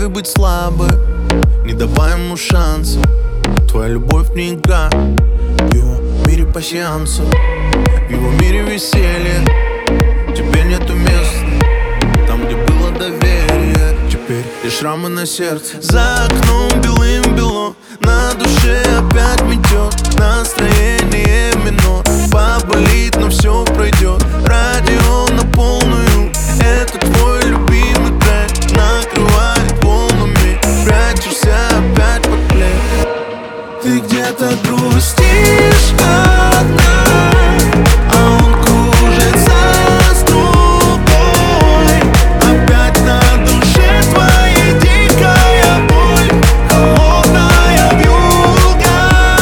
привыкай быть слабой, не давай ему шанса. Твоя любовь не игра, в его мире пасьянса, в его мире веселье. Тебе нету места там, где было доверие. Теперь лишь шрамы на сердце. За окном белым-бело, на душе опять метет. Настроение минор, поболит, но все пройдет. Радио на полную, это твой любимый трек. Накрывает волнами, прячешься опять под плед. Ты где-то грустишь одна, а он кружится с другой. Опять на душе твоя дикая боль, холодная вьюга.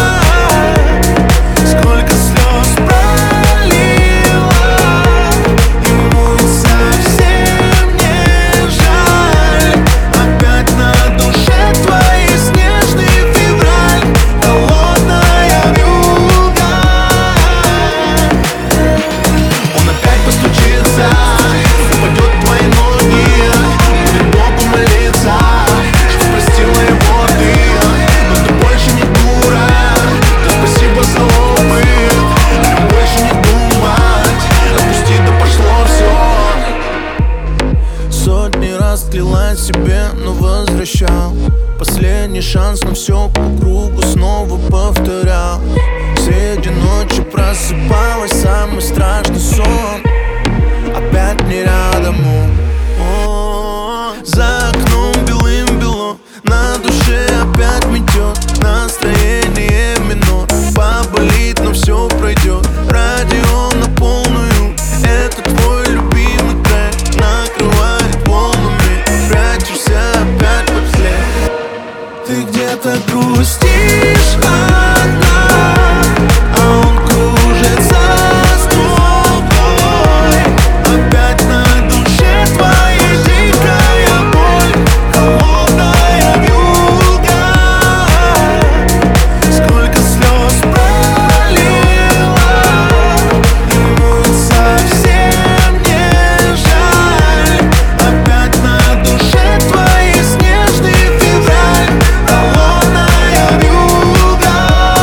Сколько слез пролила, ему ведь совсем не жаль. Опять на душе твоей снежный февраль, холодная вьюга. Он опять постучится, упадет в твои ноги, будет Богу молиться, что простила его ты. Но ты больше не дура, да спасибо за опыт. Больше не думать, отпусти, да пошло все. Сотни раз клялась себе, но возвращал. Последний шанс, но все по кругу снова повторял. Среди ночи просыпалась, самый страшный сон опять не рядом он. За окном белым-бело, на душе опять метет. Настроение минор, поболит, но все пройдет. Радио на полную, это твой любимый трек. Накрывает волнами, прячешься опять под след. Ты где-то грустишь одна, а он кружится с другой. Опять на душе твоя дикая боль, холодная вьюга. Сколько слез пролила, ему ведь совсем не жаль. Опять на душе твоей снежный февраль, холодная вьюга.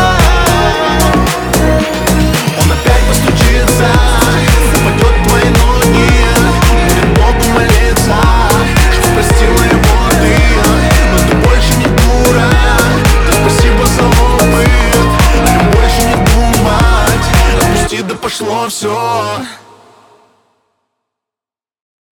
Он опять постучится, упадет в твои ноги, будет Богу молиться, что простила его ты. Но ты больше не дура, да спасибо за опыт. Больше не думать, отпусти, да пошло все.